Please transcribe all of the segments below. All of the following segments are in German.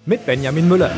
mit Benjamin Müller.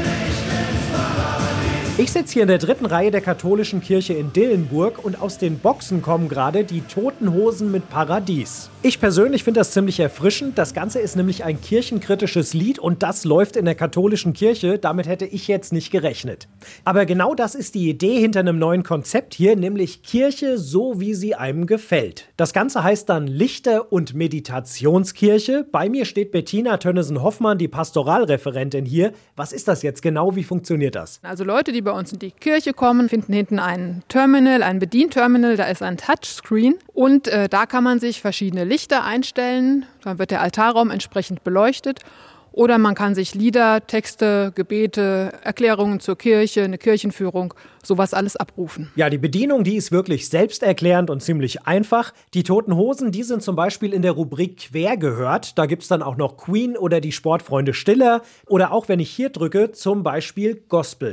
Ich sitze hier in der 3. Reihe der katholischen Kirche in Dillenburg und aus den Boxen kommen gerade die Toten Hosen mit Paradies. Ich persönlich finde das ziemlich erfrischend. Das Ganze ist nämlich ein kirchenkritisches Lied und das läuft in der katholischen Kirche. Damit hätte ich jetzt nicht gerechnet. Aber genau das ist die Idee hinter einem neuen Konzept hier, nämlich Kirche so, wie sie einem gefällt. Das Ganze heißt dann Lichter- und Meditationskirche. Bei mir steht Bettina Tönnesen-Hoffmann, die Pastoralreferentin hier. Was ist das jetzt genau? Wie funktioniert das? Also Leute, die bei uns in die Kirche kommen, finden hinten ein Terminal, ein Bedienterminal, da ist ein Touchscreen und da kann man sich verschiedene Lichter einstellen, dann wird der Altarraum entsprechend beleuchtet oder man kann sich Lieder, Texte, Gebete, Erklärungen zur Kirche, eine Kirchenführung, sowas alles abrufen. Ja, die Bedienung, die ist wirklich selbsterklärend und ziemlich einfach. Die Toten Hosen, die sind zum Beispiel in der Rubrik Quer gehört. Da gibt's dann auch noch Queen oder die Sportfreunde Stiller oder auch, wenn ich hier drücke, zum Beispiel Gospel.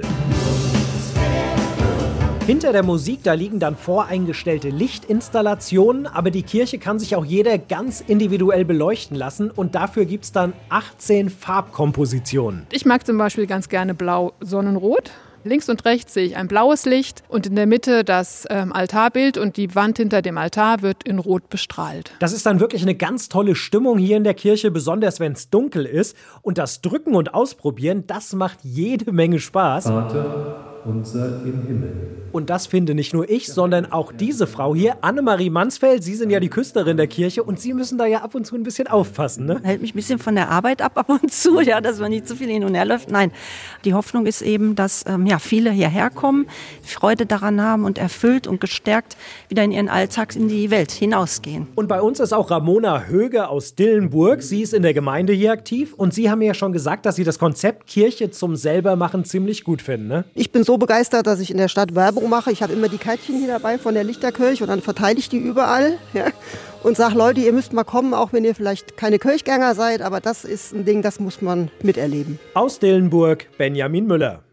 Hinter der Musik, da liegen dann voreingestellte Lichtinstallationen, aber die Kirche kann sich auch jeder ganz individuell beleuchten lassen und dafür gibt's dann 18 Farbkompositionen. Ich mag zum Beispiel ganz gerne Blau-Sonnenrot. Links und rechts sehe ich ein blaues Licht und in der Mitte das Altarbild und die Wand hinter dem Altar wird in Rot bestrahlt. Das ist dann wirklich eine ganz tolle Stimmung hier in der Kirche, besonders wenn es dunkel ist. Und das Drücken und Ausprobieren, das macht jede Menge Spaß. Vater unser im Himmel. Und das finde nicht nur ich, sondern auch diese Frau hier, Annemarie Mansfeld. Sie sind ja die Küsterin der Kirche und Sie müssen da ja ab und zu ein bisschen aufpassen, ne? Hält mich ein bisschen von der Arbeit ab und zu, ja, dass man nicht zu viel hin und her läuft. Nein, die Hoffnung ist eben, dass viele hierher kommen, Freude daran haben und erfüllt und gestärkt wieder in ihren Alltag in die Welt hinausgehen. Und bei uns ist auch Ramona Höge aus Dillenburg. Sie ist in der Gemeinde hier aktiv und Sie haben mir ja schon gesagt, dass Sie das Konzept Kirche zum Selbermachen ziemlich gut finden, ne? Ich bin so begeistert, dass ich in der Stadt Werbung mache. Ich habe immer die Kärtchen hier dabei von der Lichterkirche und dann verteile ich die überall, ja, und sage, Leute, ihr müsst mal kommen, auch wenn ihr vielleicht keine Kirchgänger seid, aber das ist ein Ding, das muss man miterleben. Aus Dillenburg, Benjamin Müller.